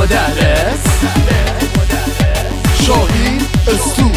مدرس شاهین استو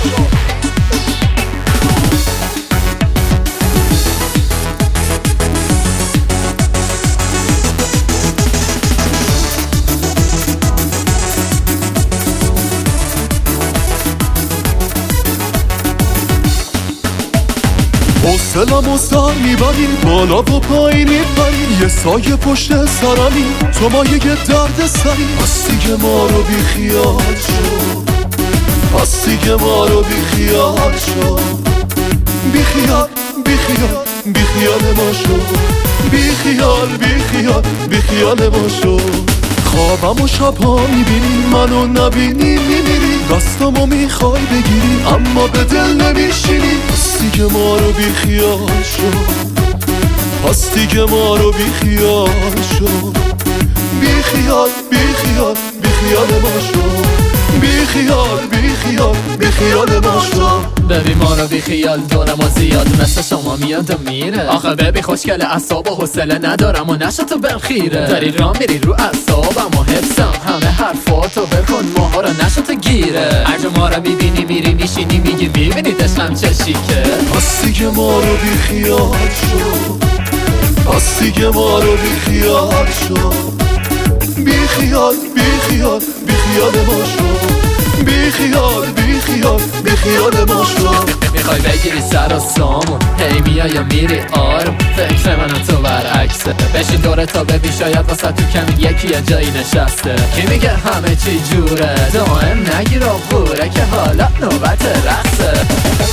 حوصله‌مو سر میبری بالا و پایین میپری یه سایه پشت سرمی تو مایه درد سری پس دیگه ما رو بی خیال شو پس دیگه ما رو بی خیال شو بی خیال بی خیال بی خیال ما شو بی خیال بی خیال بی خیال ما شو خوابم و شبها میبینی منو نبینی میمیری دستامو میخوای بگیری اما به دل نمیشینی پس دیگه ما رو بی خیال شو پس دیگه ما رو بی خیال شو بی خیال بی خیال بی خیال ما شو بی خیال بی خیال بی خیال ما شو ببین ما رو بی خیال دورم و زیاد مثل شما میاد و میره آخه ببین خوشگل اعصاب و حوصله ندارم و نشد تو بهم خیره داری راه میری رو اعصابم و حفظم همه حرفاتو بکن ماها رو نشد تو گیره هر جا ما رو میبینی میری میشینی میگی میبینی دشتم چه شیکه پس دیگه ما رو بی خیال شو پس دیگه ما رو بی خیال شو بی خیال بی خیال بی خیال ما شو بی خیال بی خیال بی خیال ما شو میخوای بگیری سر و سامون هی میای یا میری آروم فکر من و تو برعکسه بشین دوره تا ببین شاید واسه تو کمی یکی یه جایی نشسته کی میگه همه چی جوره دائم نگیر و بوره که حالا نوبت رقصه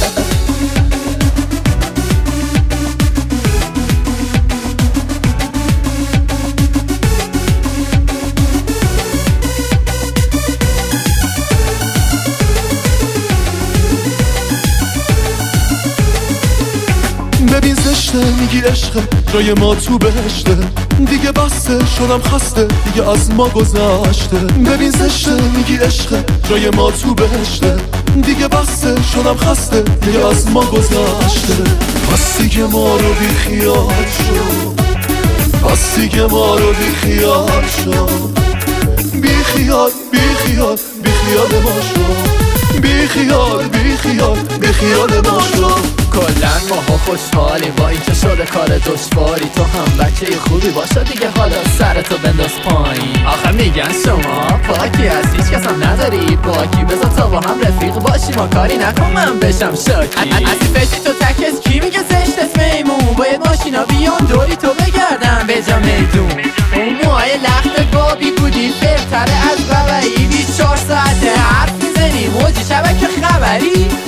ببین زشته میگی عشقه جای ما تو بهشته دیگه بسته شدم خسته دیگه از ما گذشته ببین زشته میگی عشقه جای ما تو بهشته دیگه بسته شدم خسته دیگه از ما گذشته پس دیگه ما رو بی خیال شو پس دیگه ما رو بی خیال شو بی خیال بی خیال بی خیال ما شو بی خیال بی خیال بی خیال ما شو کلن ماها خوشحالی با این که شده کار دشواری تو هم بچه خوبی باشه دیگه حالا سرتو بنداز پایین آخه میگن شما پاکی از هیچ کس هم نداری باکی بذار تا با هم رفیق باشی ما کاری نکن من بشم شاکی از این فشی تو تکس کی میگه زشتت میمون باید ماشینا بیان دوری تو بگردن به جا میدون اون موهای لخت بابی بودی بهتره از بابایی 24 ساعته حرف میزنی موجی شبکه خبری